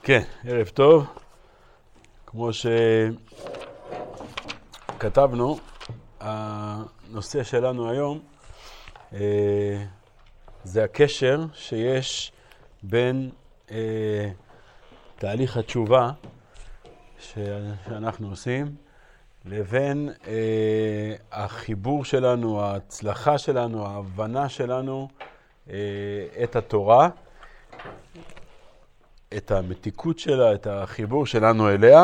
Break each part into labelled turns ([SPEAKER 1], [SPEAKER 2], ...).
[SPEAKER 1] כן, ערב טוב. כמו שכתבנו, הנושא שלנו היום זה הקשר שיש בין תהליך התשובה שאנחנו עושים לבין החיבור שלנו, ההצלחה שלנו, ההבנה שלנו את התורה, את המתיקות שלה, את החיבור שלנו אליה,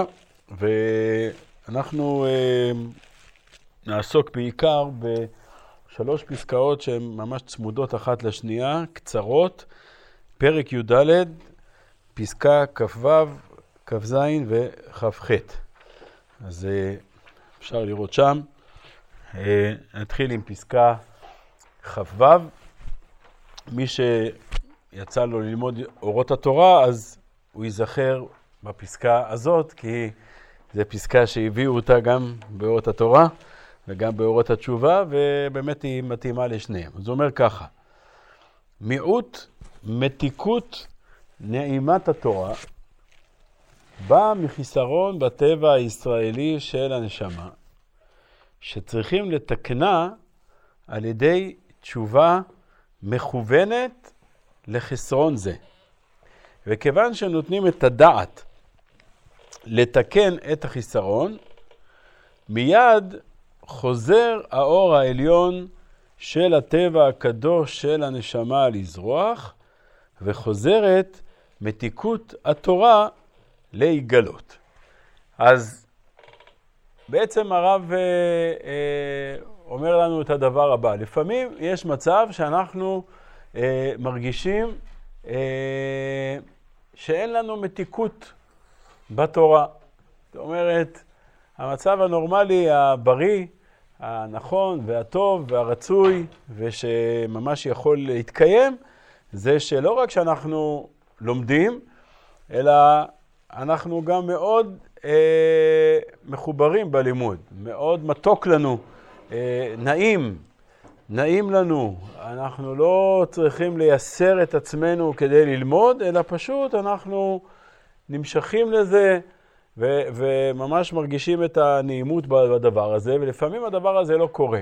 [SPEAKER 1] ואנחנו נעסוק בעיקר בשלוש פסקאות שהן ממש צמודות אחת לשנייה, קצרות, פרק י"ד, פסקה כ"ו, כ"ז וכ"ח. אז אפשר לראות שם. נתחיל עם פסקה כ"ו. מי שיצא לו ללמוד אורות התורה, אז הוא ייזכר בפסקה הזאת, כי זו פסקה שהביאו אותה גם באורות התורה וגם באורות התשובה, ובאמת היא מתאימה לשניהם. אז הוא אומר ככה: מיעוט מתיקות נעימת התורה בא מחיסרון בטבע הישראלי של הנשמה, שצריכים לתקנה על ידי תשובה מכוונת לחסרון זה. וכיוון שנותנים את הדעת לתקן את החיסרון, מיד חוזר האור העליון של הטבע הקדוש של הנשמה לזרוח, וחוזרת מתיקות התורה להיגלות. אז בעצם הרב אומר לנו את הדבר הבא. לפעמים יש מצב שאנחנו מרגישים שאין לנו מתיקות בתורה. זאת אומרת, המצב הנורמלי, הבריא, הנכון והטוב והרצוי ושממש יכול להתקיים, זה שלא רק שאנחנו לומדים, אלא אנחנו גם מאוד מחוברים בלימוד, מאוד מתוק לנו, נעים לנו. אנחנו לא צריכים לייסר את עצמנו כדי ללמוד, אלא פשוט אנחנו נמשכים לזה וממש מרגישים את הנעימות בדבר הזה, ולפעמים הדבר הזה לא קורה.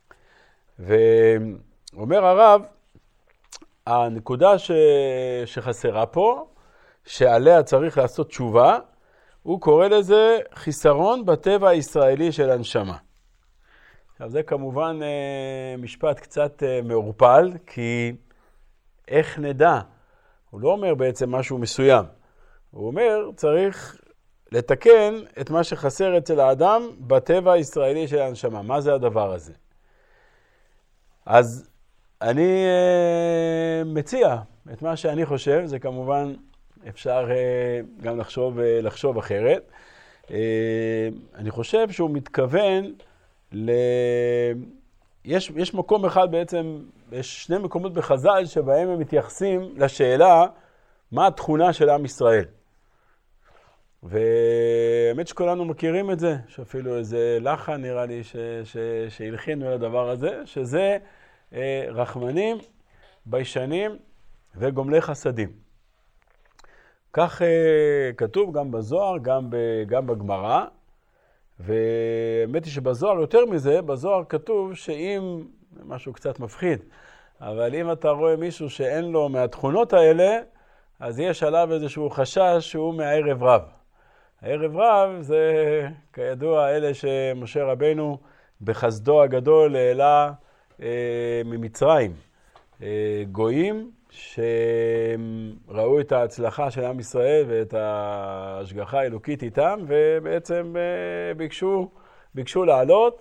[SPEAKER 1] ואומר הרב, הנקודה שחסרה פה, שעליה צריך לעשות תשובה, הוא קורא לזה חיסרון בטבע הישראלי של הנשמה. עכשיו זה כמובן משפט קצת מעורפל, כי איך נדע? הוא לא אומר בעצם משהו מסוים. הוא אומר צריך לתקן את מה שחסר אצל האדם בטבע הישראלי של הנשמה. מה זה הדבר הזה? אז אני מציע את מה שאני חושב, זה כמובן אפשר גם לחשוב אחרת. אני חושב שהוא מתכוון יש מקום אחד בעצם, יש שני מקומות בחז"ל שבהם הם מתייחסים לשאלה מה התכונה של עם ישראל. והאמת שכולנו מכירים את זה, שאפילו איזה לחן נראה לי שהלחינו לדבר הזה, שזה רחמנים, ביישנים וגומלי חסדים. כך כתוב גם בזוהר, גם בגמרא, והאמת היא שבזוהר יותר מזה, בזוהר כתוב שאם, משהו קצת מפחיד, אבל אם אתה רואה מישהו שאין לו מהתכונות האלה, אז יש עליו איזשהו חשש שהוא מהערב רב. הערב רב זה כידוע אלה שמשה רבנו בחסדו הגדול העלה ממצרים. גויים שראו את ההצלחה של עם ישראל ואת ההשגחה האלוקית איתם, ובעצם ביקשו לעלות.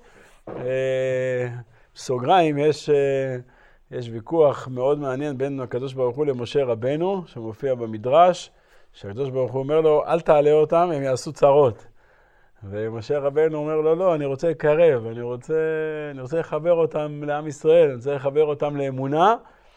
[SPEAKER 1] סוגריים, יש ויכוח מאוד מעניין בין הקדוש ברוך הוא למשה רבנו, שמופיע במדרש, שהקדוש ברוך הוא אומר לו, אל תעלה אותם, הם יעשו צרות. ומשה רבנו אומר לו, לא, אני רוצה לקרב, אני רוצה לחבר אותם לעם ישראל, אני רוצה לחבר אותם לאמונה,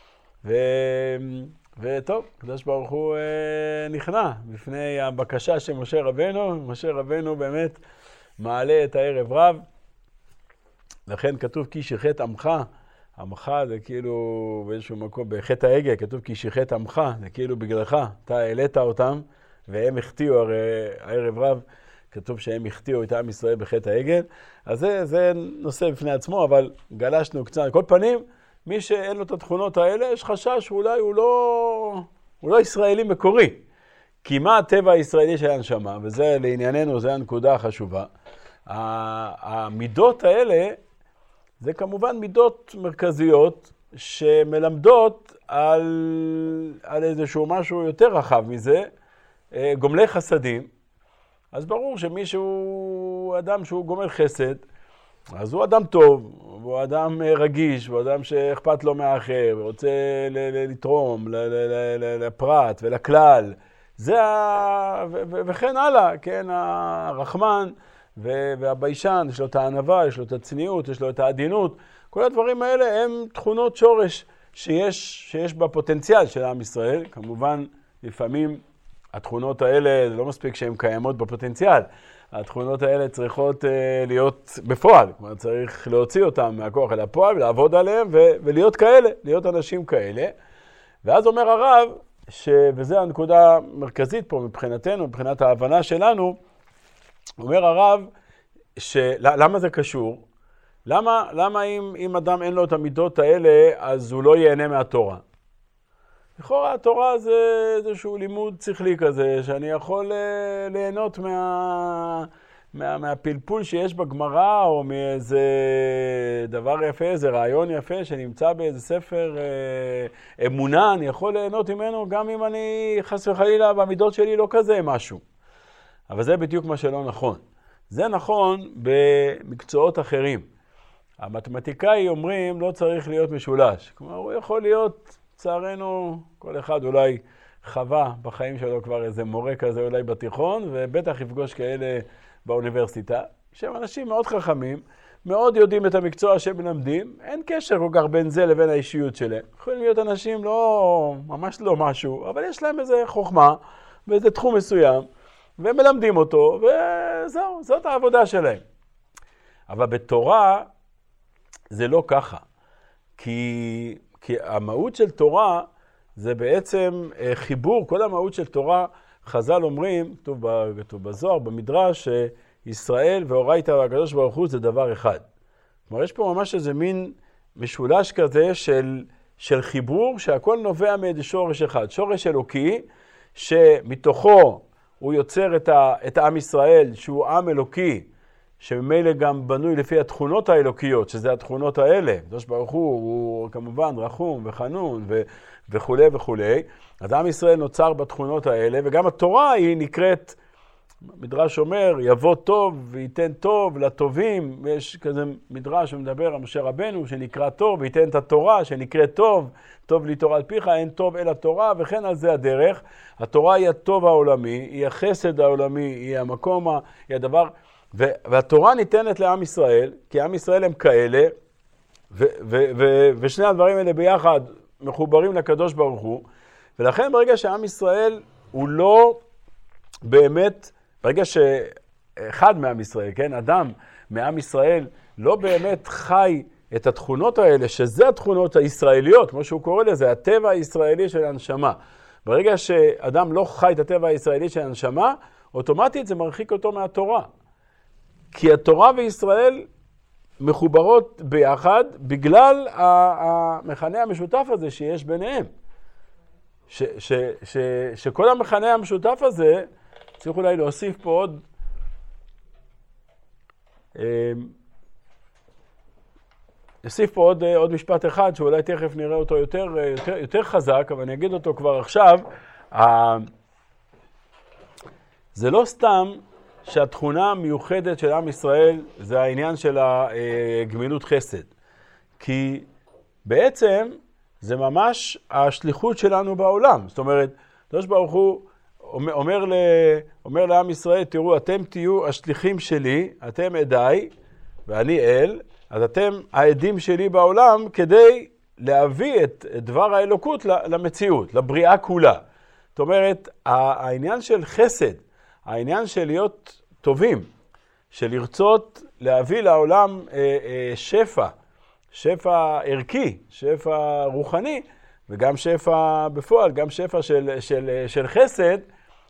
[SPEAKER 1] וטוב, הקדוש ברוך הוא נכנע בפני הבקשה של משה רבנו. משה רבנו באמת מעלה את הערב רב, לכן כתוב כי שיחת עמך, עמך זה כאילו באיזשהו מקום, בחטא ההגה כתוב כי שיחת עמך, זה כאילו בגללך, אתה העלית אותם והם החטיאו, הרי הערב רב כתוב שהם החטיאו את עם ישראל בחטא העגל, אז זה נושא בפני עצמו, אבל גלשנו קצת. על כל פנים, מי שאין לו את התכונות האלה, יש חשש שאולי הוא לא ישראלי מקורי. כי מה הטבע הישראלי של הנשמה, וזה לענייננו, זה הנקודה החשובה. המידות האלה, זה כמובן מידות מרכזיות, שמלמדות על איזשהו משהו יותר רחב מזה, גומלי חסדים. אז ברור שמישהו, אדם שהוא גומל חסד, אז הוא אדם טוב, הוא אדם רגיש, הוא אדם שאכפת לו מהאחר, ורוצה לתרום לפרט ולכלל. וכן הלאה, כן, הרחמן והביישן, יש לו את הענווה, יש לו את הצניעות, יש לו את העדינות. כל הדברים האלה הם תכונות שורש שיש בפוטנציאל של עם ישראל. כמובן, לפעמים התכונות האלה, זה לא מספיק שהן קיימות בפוטנציאל. התכונות האלה צריכות להיות בפועל. כלומר, צריך להוציא אותן מהכוח אל הפועל, לעבוד עליהן ולהיות כאלה, להיות אנשים כאלה. ואז אומר הרב, וזו הנקודה המרכזית פה מבחינתנו, מבחינת ההבנה שלנו, אומר הרב, למה זה קשור? למה אם אדם אין לו את המידות האלה, אז הוא לא ייהנה מהתורה? לכאורה התורה זה איזשהו לימוד שכלי כזה, שאני יכול ליהנות מהפלפול שיש בגמרא, או מאיזה דבר יפה, איזה רעיון יפה שנמצא באיזה ספר אמונה, אני יכול ליהנות ממנו גם אם אני חס וחלילה במידות שלי לא כזה משהו. אבל זה בדיוק מה שלא נכון. זה נכון במקצועות אחרים. המתמטיקאי אומרים לא צריך להיות משולש. כלומר, הוא יכול להיות, לצערנו, כל אחד אולי חווה בחיים שלו כבר איזה מורה כזה אולי בתיכון, ובטח יפגוש כאלה באוניברסיטה, שהם אנשים מאוד חכמים, מאוד יודעים את המקצוע שהם מלמדים, אין קשר כל כך בין זה לבין האישיות שלהם. יכולים להיות אנשים ממש לא משהו, אבל יש להם איזה חוכמה, באיזה תחום מסוים, והם מלמדים אותו, וזהו, זאת העבודה שלהם. אבל בתורה זה לא ככה, כי המהות של תורה זה בעצם חיבור, כל המהות של תורה, חז"ל אומרים, כתוב בזוהר, במדרש, שישראל ואורייתא והקדוש ברוך הוא זה דבר אחד. כלומר, יש פה ממש איזה מין משולש כזה של חיבור, שהכל נובע מאיזה שורש אחד. שורש אלוקי, שמתוכו הוא יוצר את עם ישראל, שהוא עם אלוקי, שממילא גם בנוי לפי התכונות האלוקיות, שזה התכונות האלה. הקדוש ברוך הוא כמובן רחום וחנון וכו' וכו'. אז עם ישראל נוצר בתכונות האלה, וגם התורה היא נקראת, מדרש אומר, יבוא טוב וייתן טוב לטובים. יש כזה מדרש שמדבר על משה רבנו שנקרא טוב, וייתן את התורה שנקראת טוב, טוב לי תורה על פיך, אין טוב אלא תורה, וכן על זה הדרך. התורה היא הטוב העולמי, היא החסד העולמי, היא המקום, היא הדבר, והתורה ניתנת לעם ישראל, כי עם ישראל הם כאלה, ושני הדברים האלה ביחד מחוברים לקדוש ברוך הוא, ולכן ברגע שעם ישראל הוא לא באמת, ברגע שאחד מעם ישראל, כן, אדם מעם ישראל, לא באמת חי את התכונות האלה, שזה התכונות הישראליות, כמו שהוא קורא לזה, הטבע הישראלי של הנשמה. ברגע שאדם לא חי את הטבע הישראלי של הנשמה, אוטומטית זה מרחיק אותו מהתורה. כי התורה וישראל מחוברות ביחד, בגלל המכנה המשותף הזה שיש ביניהם. שכל המכנה המשותף הזה, צריך אולי להוסיף פה עוד משפט אחד, שאולי תכף נראה אותו יותר חזק, אבל אני אגיד אותו כבר עכשיו. זה לא סתם שהתכונה המיוחדת של עם ישראל זה העניין של הגמילות חסד. כי בעצם זה ממש השליחות שלנו בעולם. זאת אומרת, הקדוש ברוך הוא אומר לעם ישראל, תראו, אתם תהיו השליחים שלי, אתם עדיי, ואני אל, אז אתם העדים שלי בעולם, כדי להביא את דבר האלוקות למציאות, לבריאה כולה. זאת אומרת, העניין של חסד, העניין של להיות טובים, של לרצות להביא לעולם שפע ערכי, שפע רוחני, וגם שפע בפועל, גם שפע של חסד,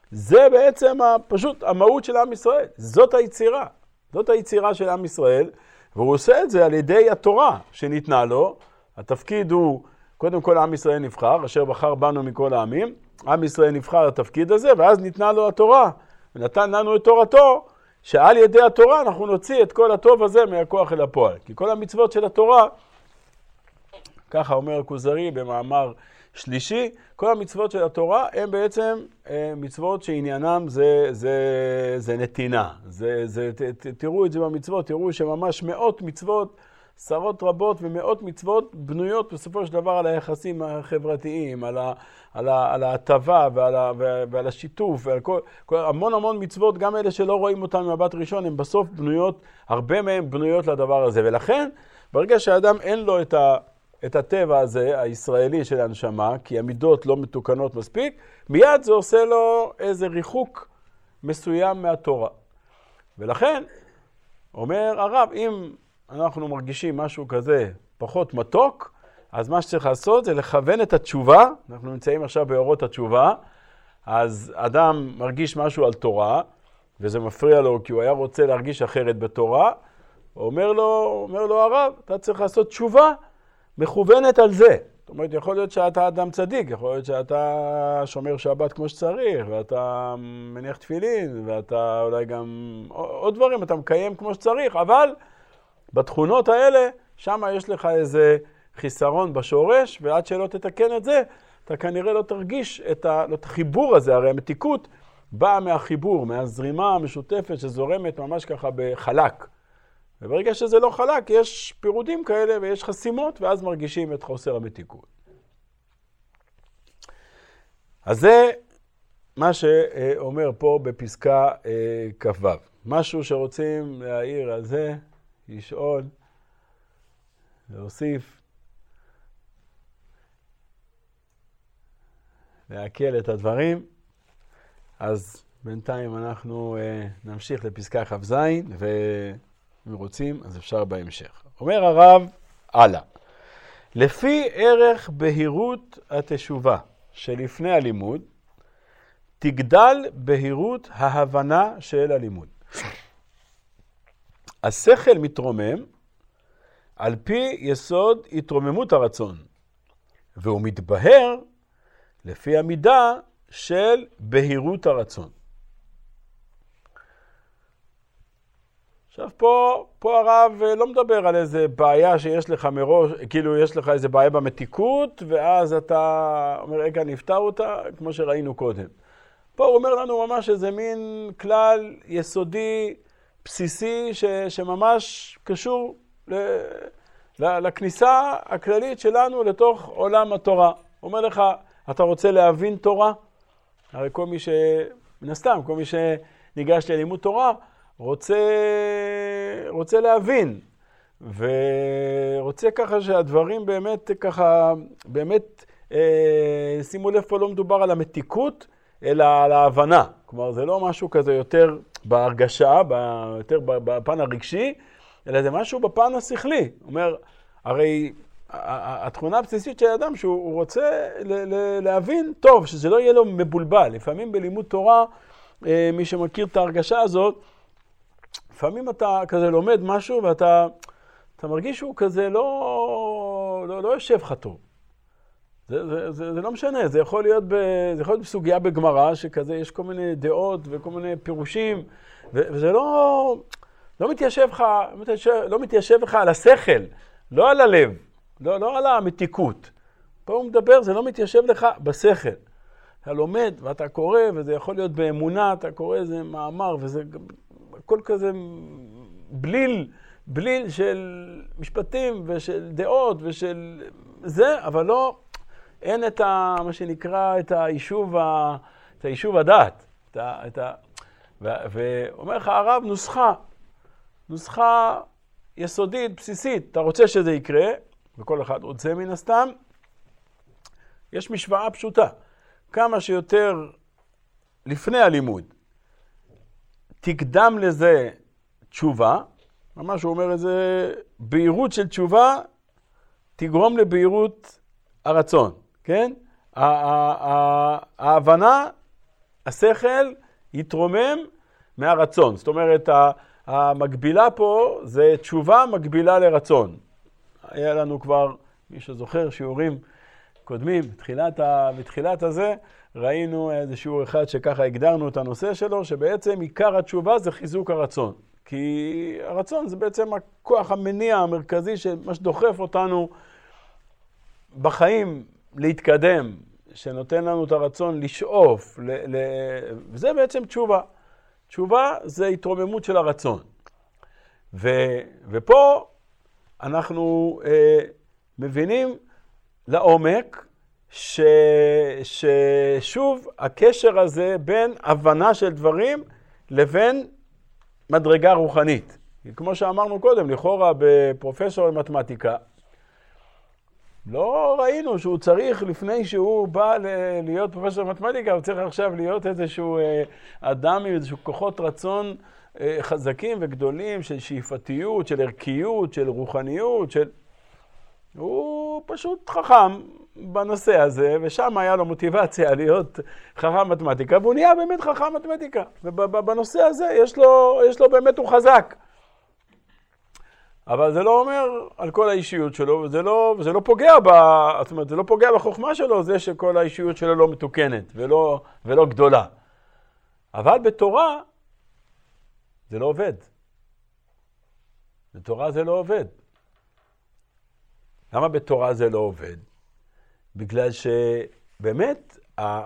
[SPEAKER 1] זה בעצם פשוט המהות של עם ישראל. זאת היצירה. זאת היצירה של עם ישראל, והוא עושה את זה על ידי התורה שניתנה לו. התפקיד הוא, קודם כל עם ישראל נבחר, אשר בחר בנו מכל העמים. עם ישראל נבחר לתפקיד הזה, ואז ניתנה לו התורה. ונתן לנו את תורתו, שעל ידי התורה אנחנו נוציא את כל הטוב הזה מהכוח אל הפועל. כי כל המצוות של התורה, ככה אומר הכוזרי במאמר שלישי, כל המצוות של התורה הם בעצם מצוות שעניינם זה נתינה. תראו את זה במצוות, תראו שממש מאות מצוות, עשרות רבות ומאות מצוות בנויות בסופו של דבר על היחסים החברתיים, על ההטבה ועל השיתוף, ועל המון מצוות, גם אלה שלא רואים אותן ממבט ראשון, הן בסוף בנויות, הרבה מהן בנויות לדבר הזה. ולכן, ברגע שהאדם אין לו את הטבע הזה, הישראלי של הנשמה, כי המידות לא מתוקנות מספיק, מיד זה עושה לו איזה ריחוק מסוים מהתורה. ולכן, אומר הרב, אם אנחנו מרגישים משהו כזה פחות מתוק, אז מה שצריך לעשות זה לכוון את התשובה. אנחנו נמצאים עכשיו באורות התשובה, אז אדם מרגיש משהו על תורה, וזה מפריע לו כי הוא היה רוצה להרגיש אחרת בתורה, אומר לו הרב, אתה צריך לעשות תשובה מכוונת על זה. זאת אומרת, יכול להיות שאתה אדם צדיק, יכול להיות שאתה שומר שבת כמו שצריך, ואתה מניח תפילין, ואתה אולי גם עוד דברים, אתה מקיים כמו שצריך, אבל בתכונות האלה, שם יש לך איזה חיסרון בשורש, ועד שלא תתקן את זה, אתה כנראה לא תרגיש את החיבור הזה. הרי המתיקות באה מהחיבור, מהזרימה המשותפת שזורמת ממש ככה בחלק. וברגע שזה לא חלק, יש פירודים כאלה ויש חסימות, ואז מרגישים את חוסר המתיקות. אז זה מה שאומר פה בפסקה כ"ו. משהו שרוצים להעיר על זה, לשאול, להוסיף, להקל את הדברים. אז בינתיים אנחנו נמשיך לפסקה כ"ז, ואם רוצים אז אפשר בהמשך. אומר הרב הלאה, לפי ערך בהירות התשובה שלפני הלימוד, תגדל בהירות ההבנה של הלימוד. השכל מתרומם על פי יסוד התרוממות הרצון, והוא מתבהר לפי המידה של בהירות הרצון. עכשיו פה הרב לא מדבר על איזה בעיה שיש לך מראש, כאילו יש לך איזה בעיה במתיקות, ואז אתה אומר, רגע, נפתר אותה, כמו שראינו קודם. פה הוא אומר לנו ממש איזה מין כלל יסודי, בסיסי, שממש קשור לכניסה הכללית שלנו לתוך עולם התורה. הוא אומר לך, אתה רוצה להבין תורה? הרי כל מי מן הסתם, כל מי שניגש ללימוד תורה, רוצה להבין, ורוצה ככה שהדברים באמת ככה, באמת, שימו לב, פה לא מדובר על המתיקות, אלא על ההבנה. כלומר, זה לא משהו כזה יותר בהרגשה, יותר בפן הרגשי, אלא זה משהו בפן השכלי. אומר, הרי התכונה הבסיסית של האדם שהוא רוצה להבין טוב, שזה לא יהיה לו מבולבל. לפעמים בלימוד תורה, מי שמכיר את ההרגשה הזאת, לפעמים אתה כזה לומד משהו ואתה מרגיש שהוא כזה לא יושב לך טוב. זה לא משנה, זה יכול להיות בסוגיה בגמרא, שכזה יש כל מיני דעות וכל מיני פירושים, וזה לא מתיישב לך על השכל, לא על הלב, לא על המתיקות. פה הוא מדבר, זה לא מתיישב לך בשכל. אתה לומד ואתה קורא, וזה יכול להיות באמונה, אתה קורא איזה מאמר, וזה הכל כזה בליל של משפטים ושל דעות ושל זה, אבל לא, אין את מה שנקרא, את היישוב הדעת. ואומר לך הרב, נוסחה יסודית, בסיסית. אתה רוצה שזה יקרה, וכל אחד רוצה מן הסתם, יש משוואה פשוטה. כמה שיותר לפני הלימוד, תקדם לזה תשובה, ממש הוא אומר איזה בהירות של תשובה, תגרום לבהירות הרצון, כן? ההבנה השכל יתרומם מהרצון. זאת אומרת, המקבילה פה זה תשובה מקבילה לרצון. היה לנו כבר, מי שזוכר, שיעורים קודמים, בתחילת הזה, ראינו איזה שיעור אחד שככה הגדרנו את הנושא שלו, שבעצם עיקר התשובה זה חיזוק הרצון. כי הרצון זה בעצם הכוח המניע המרכזי, שמה שדוחף אותנו בחיים להתקדם, שנותן לנו את הרצון לשאוף, וזה בעצם תשובה. תשובה זה התרוממות של הרצון. ופה אנחנו מבינים לעומק ששוב הקשר הזה בין הבנה של דברים לבין מדרגה רוחנית. כמו שאמרנו קודם, לכאורה בפרופסור למתמטיקה, לא ראינו שהוא צריך, לפני שהוא בא להיות פרופסור למתמטיקה, הוא צריך עכשיו להיות איזשהו אדם עם איזשהו כוחות רצון חזקים וגדולים של שאיפתיות, של ערכיות, של רוחניות, הוא פשוט חכם בנושא הזה, ושם היה לו מוטיבציה להיות חכם מתמטיקה, והוא נהיה באמת חכם מתמטיקה. ובנושא הזה יש לו באמת, הוא חזק. אבל זה לא אומר על כל האישיות שלו, וזה לא פוגע זאת אומרת, זה לא פוגע בחוכמה שלו, זה שכל האישיות שלו לא מתוקנת ולא גדולה. אבל בתורה זה לא עובד. בתורה זה לא עובד. למה בתורה זה לא עובד? בגלל שבאמת,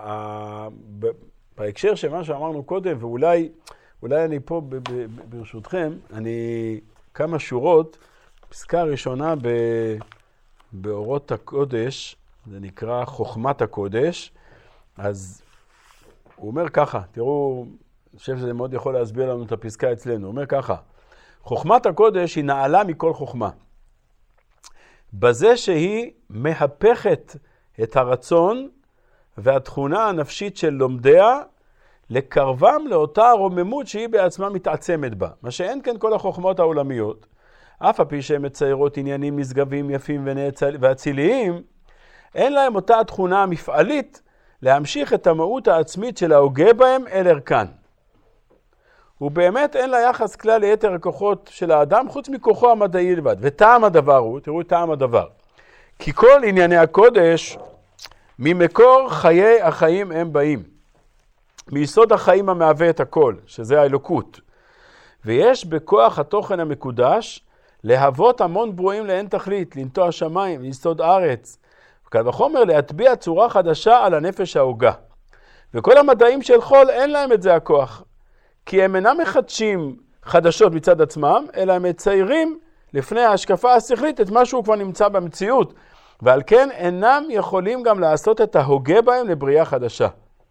[SPEAKER 1] בהקשר של מה שאמרנו קודם, ואולי אני פה ברשותכם, אני כמה שורות, פסקה ראשונה באורות הקודש, זה נקרא חוכמת הקודש, אז הוא אומר ככה, תראו, אני חושב שזה מאוד יכול להסביר לנו את הפסקה אצלנו, הוא אומר ככה, חוכמת הקודש היא נעלה מכל חוכמה, בזה שהיא מהפכת את הרצון והתכונה הנפשית של לומדיה, לקרבם לאותה רוממות שהיא בעצמה מתעצמת בה. מה שאין כן כל החוכמות העולמיות, אף על פי שהן מציירות עניינים נשגבים יפים ואציליים, אין להם אותה התכונה המפעלית להמשיך את המהות העצמית של ההוגה בהם אל ערכן. ובאמת אין לה יחס כלל ליתר הכוחות של האדם חוץ מכוחו המדעי לבד. וטעם הדבר הוא, תראו טעם הדבר, כי כל ענייני הקודש ממקור חיי החיים הם באים. מיסוד החיים המהווה את הכל, שזה האלוקות. ויש בכוח התוכן המקודש להוות המון ברואים לאין תכלית, לנטוע השמיים, ליסוד ארץ. וכאן בחומר להטביע צורה חדשה על הנפש ההוגה. וכל המדעים של חול אין להם את זה הכוח. כי הם אינם מחדשים חדשות מצד עצמם, אלא הם מציירים לפני ההשקפה השכלית את מה שהוא כבר נמצא במציאות. ועל כן אינם יכולים גם לעשות את ההוגה בהם לבריאה חדשה.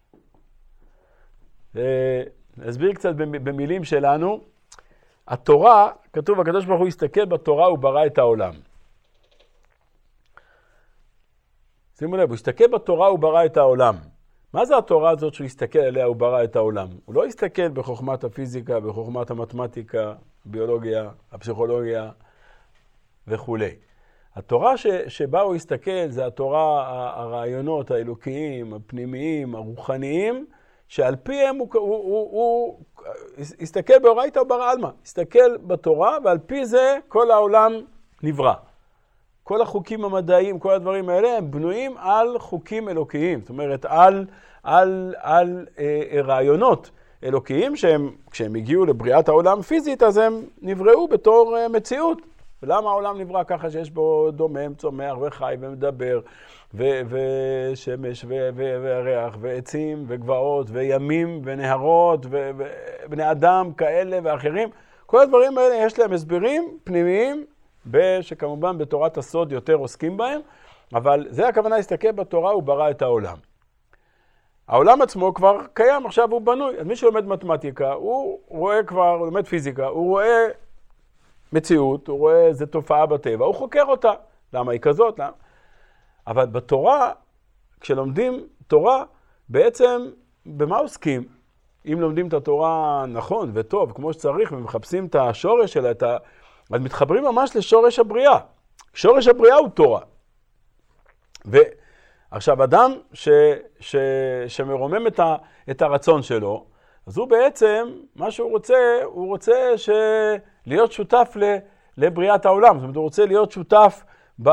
[SPEAKER 1] נסביר קצת במילים שלנו. התורה, כתוב, הקדוש ברוך הוא הסתכל בתורה, הוא ברא את העולם. שימו לב, הוא הסתכל בתורה, הוא ברא את העולם. מה זה התורה הזאת שהוא הסתכל עליה, הוא ברא את העולם? הוא לא הסתכל בחוכמת הפיזיקה, בחוכמת המתמטיקה, ביולוגיה, הפסיכולוגיה וכו'. התורה שבה הוא הסתכל זה התורה, הרעיונות האלוקיים, הפנימיים, הרוחניים, שעל פיהם הוא הסתכל באורייתא וברא עלמא, הסתכל בתורה, ועל פי זה כל העולם נברא. כל החוקים המדעיים, כל הדברים האלה, הם בנויים על חוקים אלוקיים. זאת אומרת, על רעיונות אלוקיים, כשהם הגיעו לבריאת העולם פיזית, אז הם נבראו בתור מציאות. ולמה העולם נברא ככה שיש בו דומם, צומח וחי ומדבר, ושמש וריח ועצים וגבעות וימים ונהרות ובני אדם כאלה ואחרים. כל הדברים האלה יש להם הסברים פנימיים, שכמובן בתורת הסוד יותר עוסקים בהם, אבל זה הכוונה להסתכל בתורה, הוא ברא את העולם. העולם עצמו כבר קיים, עכשיו הוא בנוי. אז מי שלומד מתמטיקה, הוא רואה כבר, הוא לומד פיזיקה, הוא רואה מציאות, הוא רואה איזו תופעה בטבע, הוא חוקר אותה. למה היא כזאת? למה? אבל בתורה, כשלומדים תורה, בעצם במה עוסקים? אם לומדים את התורה נכון וטוב, כמו שצריך, ומחפשים את השורש שלה, אז מתחברים ממש לשורש הבריאה. שורש הבריאה הוא תורה. עכשיו, אדם שמרומם את הרצון שלו, אז הוא בעצם, מה שהוא רוצה להיות שותף לבריאת העולם. זאת אומרת, הוא רוצה להיות שותף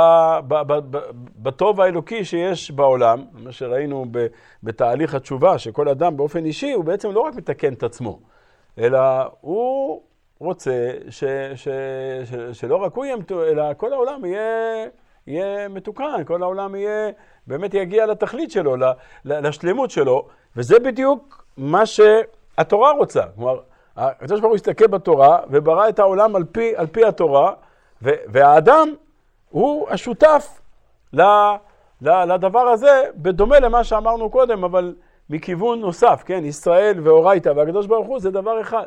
[SPEAKER 1] בטוב האלוקי שיש בעולם, מה שראינו בתהליך התשובה, שכל אדם באופן אישי, הוא בעצם לא רק מתקן את עצמו, אלא הוא רוצה שלא רק הוא יהיה, אלא כל העולם יהיה מתוקן, כל העולם באמת יגיע לתכלית שלו, לשלמות שלו, וזה בדיוק מה שהתורה רוצה. כלומר, הקדוש ברוך הוא הסתכל בתורה וברא את העולם על פי התורה, והאדם הוא השותף לדבר הזה, בדומה למה שאמרנו קודם, אבל מכיוון נוסף, כן? ישראל ואורייתא והקדוש ברוך הוא זה דבר אחד.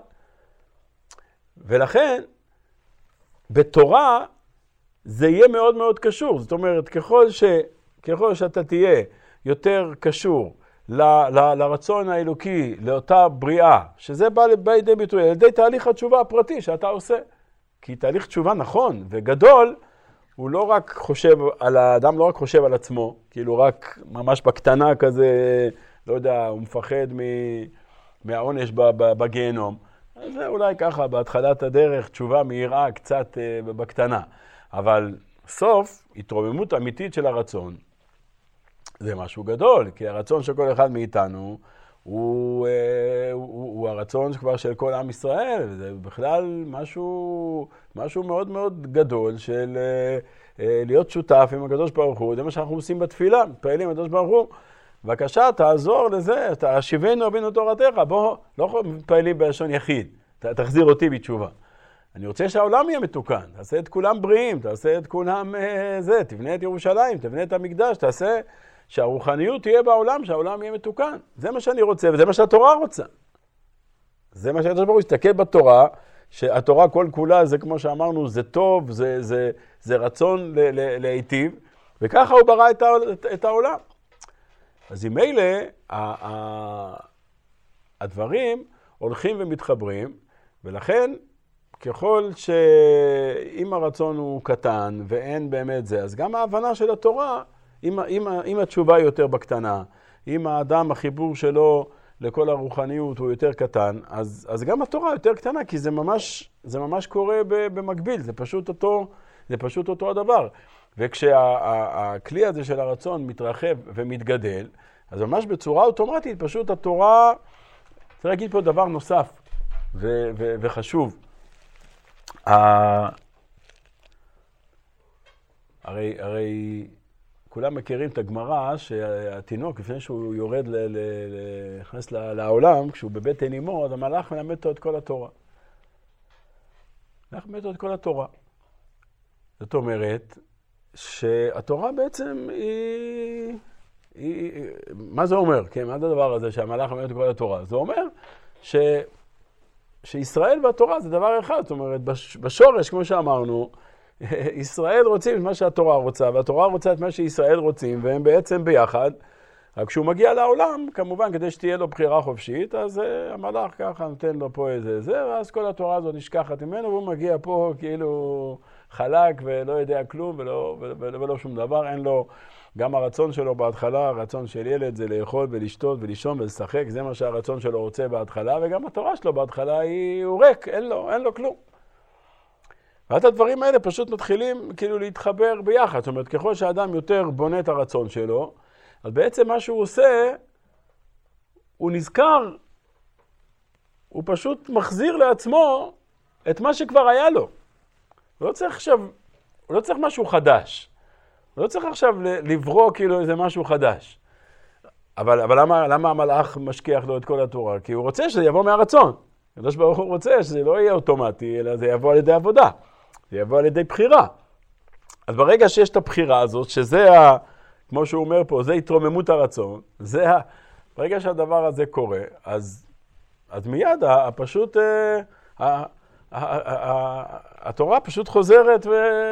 [SPEAKER 1] ולכן, בתורה זה יהיה מאוד מאוד קשור. זאת אומרת, ככל שאתה תהיה יותר קשור לרצון האלוקי, לאותה בריאה, שזה בא לידי ביטוי, על ידי תהליך התשובה הפרטי שאתה עושה. כי תהליך תשובה נכון וגדול, הוא לא רק חושב האדם לא רק חושב על עצמו, כאילו רק ממש בקטנה כזה, לא יודע, הוא מפחד מהעונש בגיהנום. אז זה אולי ככה, בהתחלת הדרך, תשובה מהירה קצת בקטנה. אבל סוף, התרוממות אמיתית של הרצון, זה משהו גדול, כי הרצון של כל אחד מאיתנו הוא הרצון כבר של כל עם ישראל, וזה בכלל משהו מאוד מאוד גדול של להיות שותף עם הקדוש ברוך הוא. זה מה שאנחנו עושים בתפילה, מתפעלים הקדוש ברוך הוא. בבקשה, תעזור לזה, תשיבנו רבינו תורתך, בוא, לא מתפעלים בלשון יחיד, תחזיר אותי בתשובה. אני רוצה שהעולם יהיה מתוקן, תעשה את כולם בריאים, תעשה את כולם תבנה את ירושלים, תבנה את המקדש, תעשה שהרוחניות תהיה בעולם, שהעולם יהיה מתוקן. זה מה שאני רוצה, וזה מה שהתורה רוצה. זה מה שהקדוש ברוך הוא הסתכל בתורה, שהתורה כל כולה, זה כמו שאמרנו, זה טוב, זה רצון להיטיב, וככה הוא ברא את העולם. אז עם אלה, הדברים הולכים ומתחברים, ולכן, ככל שאם הרצון הוא קטן ואין באמת זה, אז גם ההבנה של התורה, אם התשובה היא יותר בקטנה, אם האדם, החיבור שלו לכל הרוחניות הוא יותר קטן, אז גם התורה יותר קטנה, כי זה ממש קורה במקביל, זה פשוט אותו הדבר. וכשהכלי הזה של הרצון מתרחב ומתגדל, אז ממש בצורה אוטומטית, פשוט התורה, צריך להגיד פה דבר נוסף וחשוב. הרי כולם מכירים את הגמרא שהתינוק, לפני שהוא יורד להיכנס לעולם, כשהוא בבטן אמו, אז המלאך מלמד אותו את כל התורה. המלאך מלמד אותו את כל התורה. זאת אומרת, שהתורה בעצם מה זה אומר? כן, מה זה הדבר הזה שהמלאך מלמד את כל התורה? זה אומר שישראל והתורה זה דבר אחד. זאת אומרת, בשורש, כמו שאמרנו, ישראל רוצים את מה שהתורה רוצה, והתורה רוצה את מה שישראל רוצים, והם בעצם ביחד. רק כשהוא מגיע לעולם, כמובן, כדי שתהיה לו בחירה חופשית, אז המלאך ככה נותן לו פה איזה, ואז כל התורה הזאת נשכחת ממנו, והוא מגיע פה כאילו חלק ולא יודע כלום, ולא שום דבר, אין לו, גם הרצון שלו בהתחלה, הרצון של ילד זה לאכול ולשתות ולישון ולשחק, זה מה שהרצון שלו רוצה בהתחלה, וגם התורה שלו בהתחלה הוא ריק, אין לו כלום. ואת הדברים האלה פשוט מתחילים כאילו להתחבר ביחד. זאת אומרת, ככל שהאדם יותר בונה את הרצון שלו, אז בעצם מה שהוא עושה, הוא נזכר, הוא פשוט מחזיר לעצמו את מה שכבר היה לו. הוא לא צריך משהו חדש. הוא לא צריך עכשיו לברוא כאילו איזה משהו חדש. אבל למה המלאך משכיח לו את כל התורה? כי הוא רוצה שזה יבוא מהרצון. הקדוש ברוך הוא רוצה שזה לא יהיה אוטומטי, אלא זה יבוא על ידי עבודה. זה יבוא על ידי בחירה. אז ברגע שיש את הבחירה הזאת, שזה, כמו שהוא אומר פה, זה התרוממות הרצון, ברגע שהדבר הזה קורה, אז מיד התורה פשוט חוזרת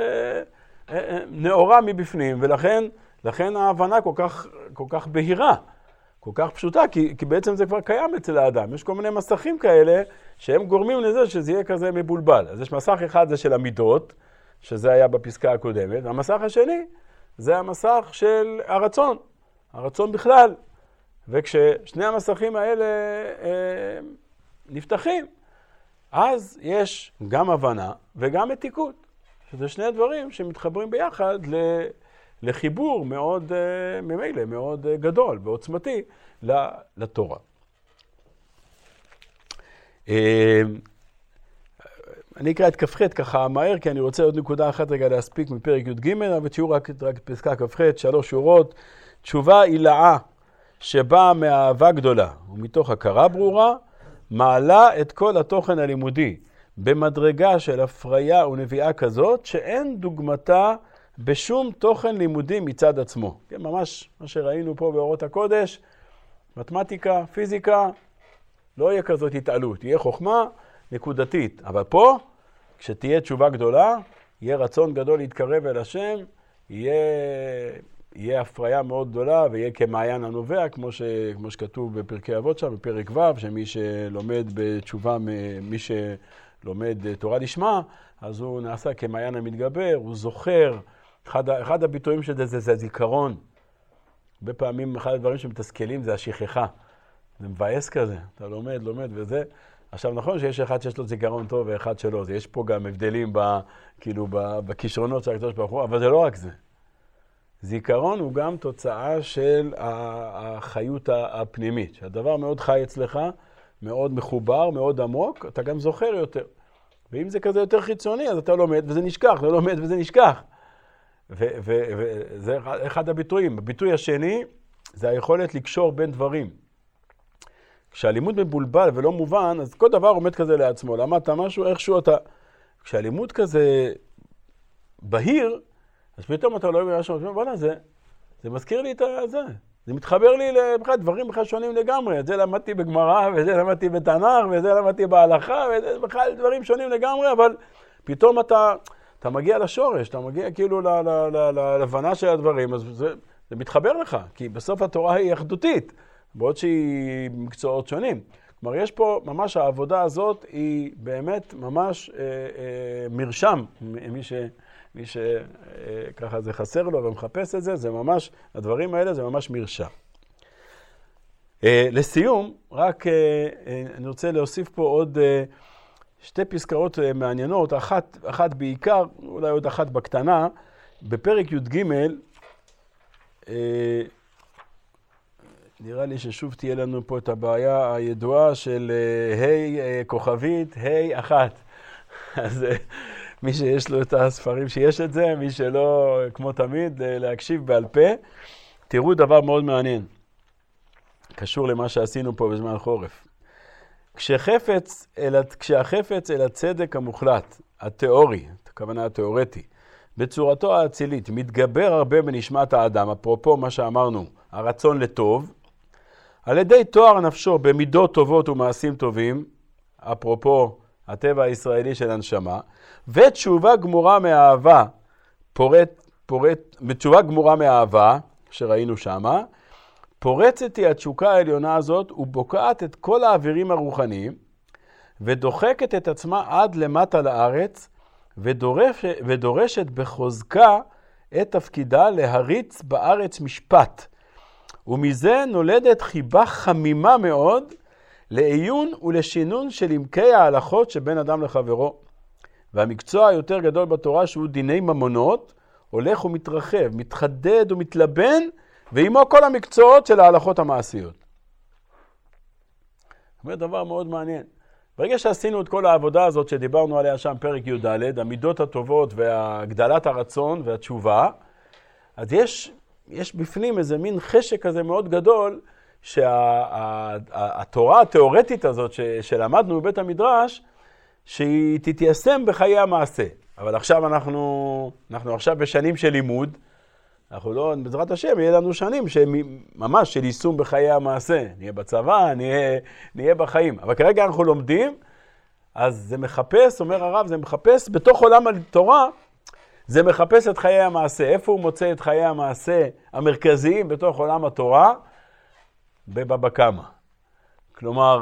[SPEAKER 1] ונאורה מבפנים, ולכן ההבנה כל כך בהירה, כל כך פשוטה, כי בעצם זה כבר קיים אצל האדם. יש כל מיני מסכים כאלה שהם גורמים לזה שזה יהיה כזה מבולבל. אז יש מסך אחד, זה של המידות, שזה היה בפסקה הקודמת, והמסך השני זה המסך של הרצון. הרצון בכלל. וכששני המסכים האלה נפתחים, אז יש גם הבנה וגם מתיקות. שזה שני דברים שמתחברים ביחד לחיבור מאוד, ממילא, מאוד גדול ועוצמתי לתורה. אני אקרא את כ"ח ככה מהר, כי אני רוצה עוד נקודה אחת רגע להספיק מפרק י"ג, אבל תשיעור רק פסקה כ"ח, 3 שורות. תשובה הילאה שבאה מאהבה גדולה ומתוך הכרה ברורה, מעלה את כל התוכן הלימודי במדרגה של הפריה ונביאה כזאת, שאין דוגמתה בשום תוכן לימודי מצד עצמו. כן, ממש מה שראינו פה באורות הקודש, מתמטיקה, פיזיקה, לא יהיה כזאת התעלות, יהיה חוכמה נקודתית. אבל פה, כשתהיה תשובה גדולה, יהיה רצון גדול להתקרב אל השם, יהיה הפריה מאוד גדולה, ויהיה כמעיין הנובע, כמו שכתוב בפרקי אבות שם, בפרק ו', שמי שלומד בתשובה, מי שלומד תורה לשמה, אז הוא נעשה כמעיין המתגבר, הוא זוכר. אחד הביטויים של זה הזיכרון. הרבה פעמים אחד הדברים שמתסכלים זה השכחה. זה מבאס כזה, אתה לומד וזה. עכשיו נכון שיש אחד שיש לו זיכרון טוב ואחד שלא, יש פה גם הבדלים בכישרונות של הקדוש ברוך הוא, אבל זה לא רק זה. זיכרון הוא גם תוצאה של החיות הפנימית, שהדבר מאוד חי אצלך, מאוד מחובר, מאוד עמוק, אתה גם זוכר יותר. ואם זה כזה יותר חיצוני, אז אתה לומד וזה נשכח, לא לומד וזה נשכח. וזה אחד הביטויים. הביטוי השני זה היכולת לקשור בין דברים. כשהלימוד מבולבל ולא מובן, אז כל דבר עומד כזה לעצמו. למדת משהו, איכשהו אתה... כשהלימוד כזה בהיר, אז פתאום אתה לא יודע משהו, בוא'נה, זה מזכיר לי את זה. זה מתחבר לי לדברים בכלל שונים לגמרי. את זה למדתי בגמרא, וזה למדתי בתנ"ך, וזה למדתי בהלכה, וזה בכלל דברים שונים לגמרי, אבל פתאום אתה מגיע לשורש, אתה מגיע כאילו להבנה של הדברים, אז זה מתחבר לך, כי בסוף התורה היא אחדותית, בעוד שהיא מקצועות שונים. כלומר, יש פה ממש העבודה הזאת, היא באמת ממש מרשם, מי שככה זה חסר לו ומחפש את זה, זה ממש, הדברים האלה זה ממש מרשם. לסיום, רק אני רוצה להוסיף פה עוד שתי פסקאות מעניינות, אחת בעיקר, אולי עוד אחת בקטנה, בפרק י"ג, נראה לי ששוב תהיה לנו פה את הבעיה הידועה של כוכבית, 1. אז מי שיש לו את הספרים שיש את זה, מי שלא, כמו תמיד, להקשיב בעל פה, תראו דבר מאוד מעניין, קשור למה שעשינו פה בזמן חורף. כשהחפץ אל הצדק המוחלט, התיאורי, הכוונה התיאורטי, בצורתו האצילית, מתגבר הרבה בנשמת האדם, אפרופו מה שאמרנו, הרצון לטוב, על ידי תואר נפשו במידות טובות ומעשים טובים, אפרופו הטבע הישראלי של הנשמה, ותשובה גמורה מאהבה, בתשובה גמורה מאהבה, שראינו שמה, פורצת היא התשוקה העליונה הזאת ובוקעת את כל האווירים הרוחניים, ודוחקת את עצמה עד למטה לארץ, ודורשת בחוזקה את תפקידה להריץ בארץ משפט. ומזה נולדת חיבה חמימה מאוד לעיון ולשינון של עמקי ההלכות שבין אדם לחברו. והמקצוע היותר גדול בתורה שהוא דיני ממונות, הולך ומתרחב, מתחדד ומתלבן, ועמו כל המקצועות של ההלכות המעשיות. זה דבר מאוד מעניין. ברגע שעשינו את כל העבודה הזאת שדיברנו עליה שם פרק י"ד, המידות הטובות והגדלת הרצון והתשובה, אז יש בפנים איזה מין חשק כזה מאוד גדול, שהתורה התיאורטית הזאת שלמדנו בבית המדרש, שהיא תתיישם בחיי המעשה. אבל עכשיו אנחנו עכשיו בשנים של לימוד, אנחנו לא, בעזרת השם, יהיה לנו שנים ממש של יישום בחיי המעשה. נהיה בצבא, נהיה בחיים. אבל כרגע אנחנו לומדים, אז זה מחפש, אומר הרב, זה מחפש בתוך עולם התורה, זה מחפש את חיי המעשה. איפה הוא מוצא את חיי המעשה המרכזיים בתוך עולם התורה? בבבא קמא. כלומר,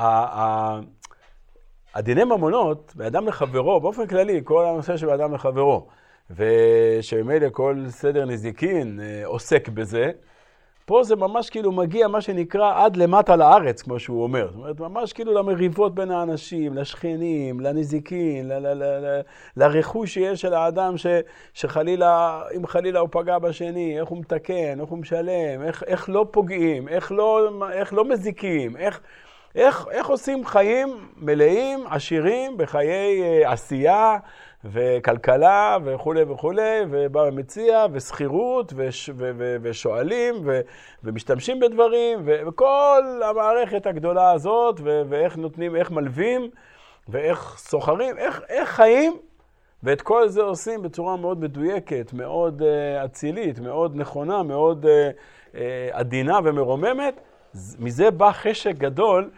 [SPEAKER 1] הדיני ממונות, באדם לחברו, באופן כללי, כל הנושא של באדם לחברו, ושממילא כל סדר נזיקין עוסק בזה, פה זה ממש כאילו מגיע מה שנקרא עד למטה לארץ, כמו שהוא אומר. זאת אומרת, ממש כאילו למריבות בין האנשים, לשכנים, לנזיקין, לרכוש שיש של האדם שחלילה, אם חלילה הוא פגע בשני, איך הוא מתקן, איך הוא משלם, איך לא פוגעים, איך לא מזיקים, איך עושים חיים מלאים, עשירים, בחיי עשייה וכלכלה וכו' וכו', ובא מציע וסחירות ושואלים ומשתמשים בדברים, וכל המערכת הגדולה הזאת, ואיך נותנים, איך מלווים ואיך סוחרים, איך חיים, ואת כל זה עושים בצורה מאוד מדויקת, מאוד אצילית, מאוד נכונה, מאוד עדינה ומרוממת. מזה בא חשק גדול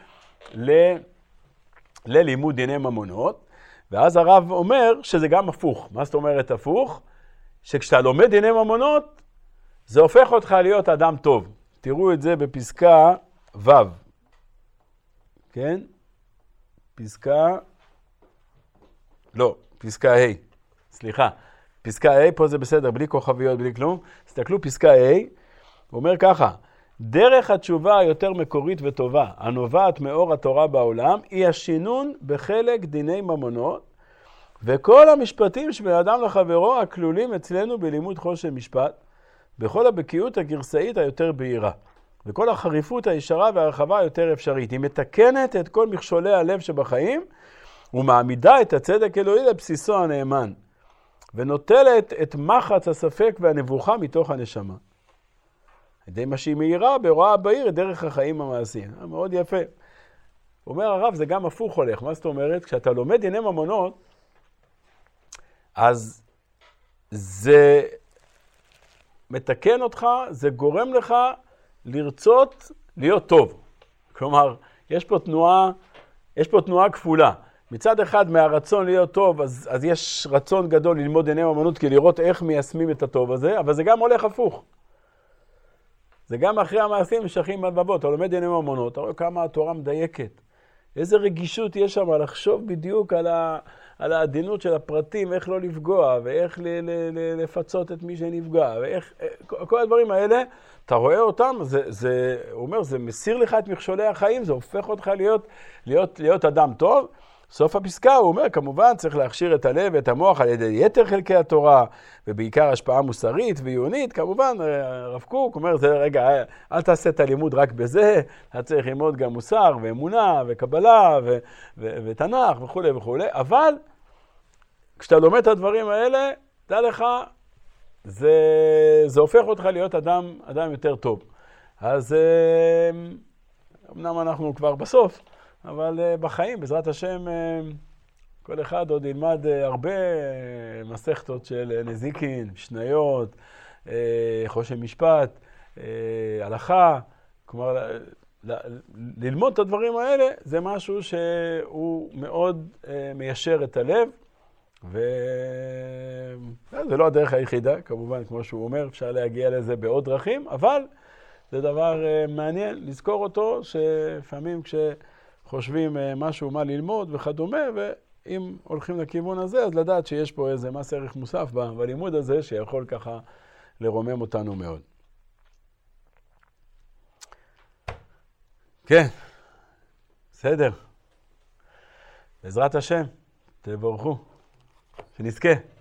[SPEAKER 1] ללימוד דיני ממונות, ואז הרב אומר שזה גם הפוך. מה זאת אומרת הפוך? שכשאתה לומד דיני ממונות, זה הופך אותך להיות אדם טוב. תראו את זה בפסקה ו', כן? פסקה ה', סליחה. פסקה ה', פה זה בסדר, בלי כוכביות, בלי כלום. תסתכלו, פסקה ה', הוא אומר ככה, דרך התשובה היותר מקורית וטובה, הנובעת מאור התורה בעולם, היא השינון בחלק דיני ממונות, וכל המשפטים שבין אדם לחברו הכלולים אצלנו בלימוד חושן משפט, בכל הבקיאות הגרסאית היותר בהירה, וכל החריפות הישרה והרחבה היותר אפשרית. היא מתקנת את כל מכשולי הלב שבחיים, ומעמידה את הצדק אלוהי לבסיסו הנאמן, ונוטלת את מחץ הספק והנבוכה מתוך הנשמה. ידי מה שהיא מהירה, בהוראה בהיר, את דרך החיים המעשיים. מאוד יפה. אומר הרב, זה גם הפוך הולך. מה זאת אומרת? כשאתה לומד דיני ממונות, אז זה מתקן אותך, זה גורם לך לרצות להיות טוב. כלומר, יש פה תנועה כפולה. מצד אחד, מהרצון להיות טוב, אז יש רצון גדול ללמוד דיני ממונות, כי לראות איך מיישמים את הטוב הזה, אבל זה גם הולך הפוך. זה גם אחרי המעשים משכים בלבבות. אתה לומד דיני ממונות, אתה רואה כמה התורה מדייקת. איזה רגישות יש שם לחשוב בדיוק על העדינות של הפרטים, איך לא לפגוע, ואיך לפצות את מי שנפגע, ואיך, כל הדברים האלה, אתה רואה אותם, הוא אומר, זה מסיר לך את מכשולי החיים, זה הופך אותך להיות אדם טוב. סוף הפסקה הוא אומר, כמובן צריך להכשיר את הלב ואת המוח על ידי יתר חלקי התורה, ובעיקר השפעה מוסרית ועיונית, כמובן, הרב קוק אומר, זה רגע, אל תעשה את הלימוד רק בזה, אתה צריך ללמוד גם מוסר ואמונה וקבלה ותנ"ך וכו' וכו', אבל כשאתה לומד את הדברים האלה, דע לך, זה הופך אותך להיות אדם יותר טוב. אז אמנם אנחנו כבר בסוף, אבל בחיים, בעזרת השם, כל אחד עוד ילמד הרבה מסכתות של נזיקין, משניות, חושן משפט, הלכה. כלומר, ללמוד את הדברים האלה זה משהו שהוא מאוד מיישר את הלב, וזה לא הדרך היחידה, כמובן, כמו שהוא אומר, אפשר להגיע לזה בעוד דרכים, אבל זה דבר מעניין לזכור אותו, שפעמים חושבים משהו מה ללמוד וכדומה, ואם הולכים לכיוון הזה, אז לדעת שיש פה איזה מס ערך מוסף בלימוד הזה, שיכול ככה לרומם אותנו מאוד. כן, בסדר. בעזרת השם, תבורכו, שנזכה.